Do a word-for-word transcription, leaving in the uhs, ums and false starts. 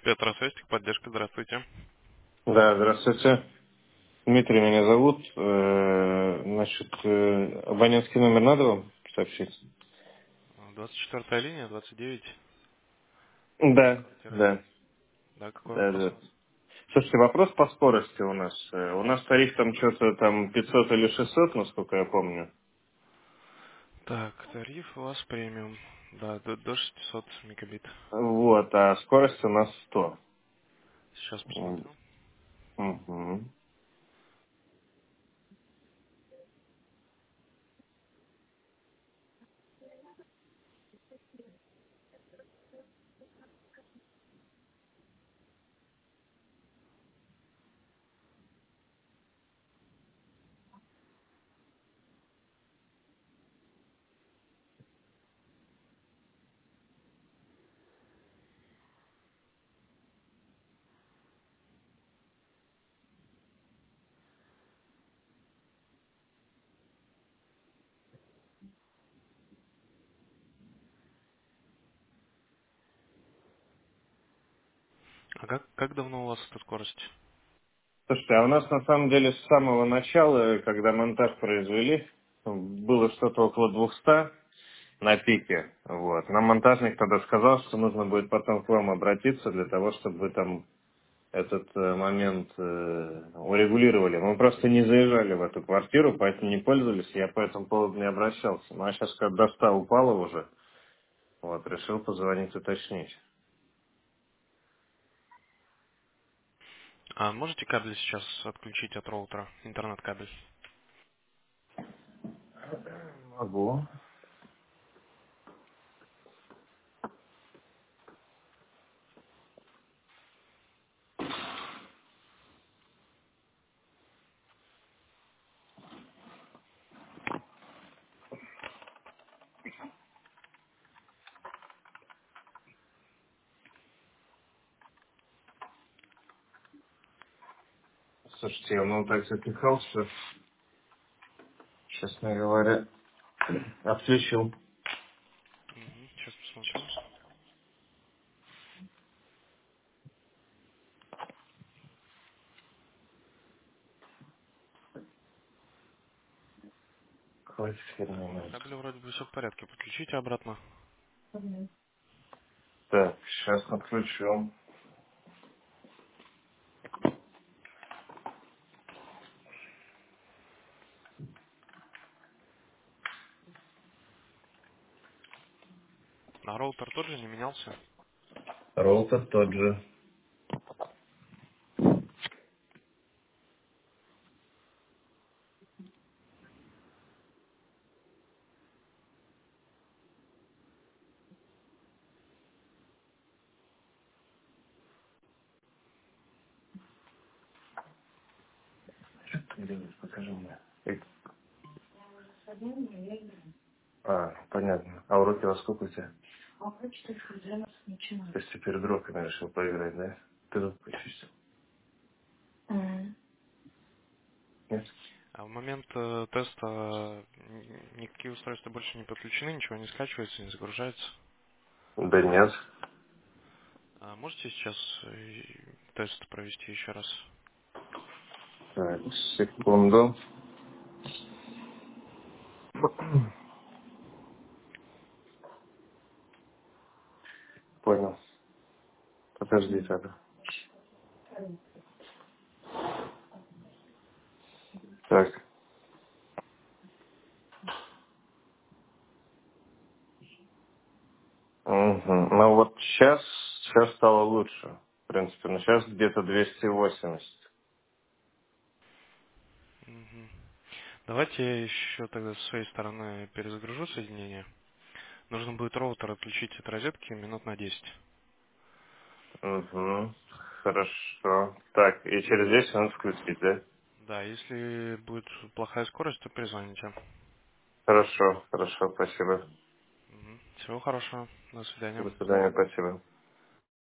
Петросвестик, поддержка, здравствуйте. Да, здравствуйте. Дмитрий меня зовут. Э, Значит, э, абонентский номер надо вам сообщить? двадцать четвёртая линия, двадцать девять, Да, квартира один. да, Да, какой да, вопрос да. у вас? Слушайте, вопрос по скорости у нас. Э, У нас тариф там что-то там пятьсот или шестьсот, насколько я помню. Так, тариф у вас премиум. Да, до, до шестисот мегабит. Вот, а скорость у нас сто. Сейчас М, посмотрю. мгм. А как, как давно у вас эта скорость? Слушайте, а у нас на самом деле с самого начала, когда монтаж произвели, было что-то около двухсот на пике. Вот. Нам монтажник тогда сказал, что нужно будет потом к вам обратиться для того, чтобы вы там этот э, момент э, урегулировали. Мы просто не заезжали в эту квартиру, поэтому не пользовались, я по этому поводу не обращался. Ну а сейчас, когда до ста упала уже, вот, решил позвонить уточнить. А можете кабель сейчас отключить от роутера, интернет-кабель? Могу. Слушайте, я ну так запихал, что, честно говоря, отключил. Угу, сейчас посмотрю. Какой херня По надо. кабелю вроде бы все в порядке. Подключите обратно. Так, сейчас отключу. А роутер тот же не менялся? Роутер тот же. Что ты делаешь? Покажи мне. Эй. А, понятно. А уроки во сколько у тебя? То есть ты перед уроками решил поиграть, да? Ты тут почистил? Нет? А в момент э, теста н- никакие устройства больше не подключены, ничего не скачивается, не загружается. Да нет. А можете сейчас э, тест провести еще раз? Так, секунду. Понял. Подожди тогда. Так. Мгм. Ну вот сейчас, сейчас стало лучше. В принципе, ну сейчас где-то двести восемьдесят. Мгм. Давайте я еще тогда с своей стороны перезагружу соединение. Нужно будет роутер отключить от розетки минут на десять. Угу. Хорошо. Так, и через десять минут включить, да? Да, если будет плохая скорость, то перезвоните. Хорошо, хорошо, спасибо. Мгм. Всего хорошего. До свидания. До свидания, спасибо.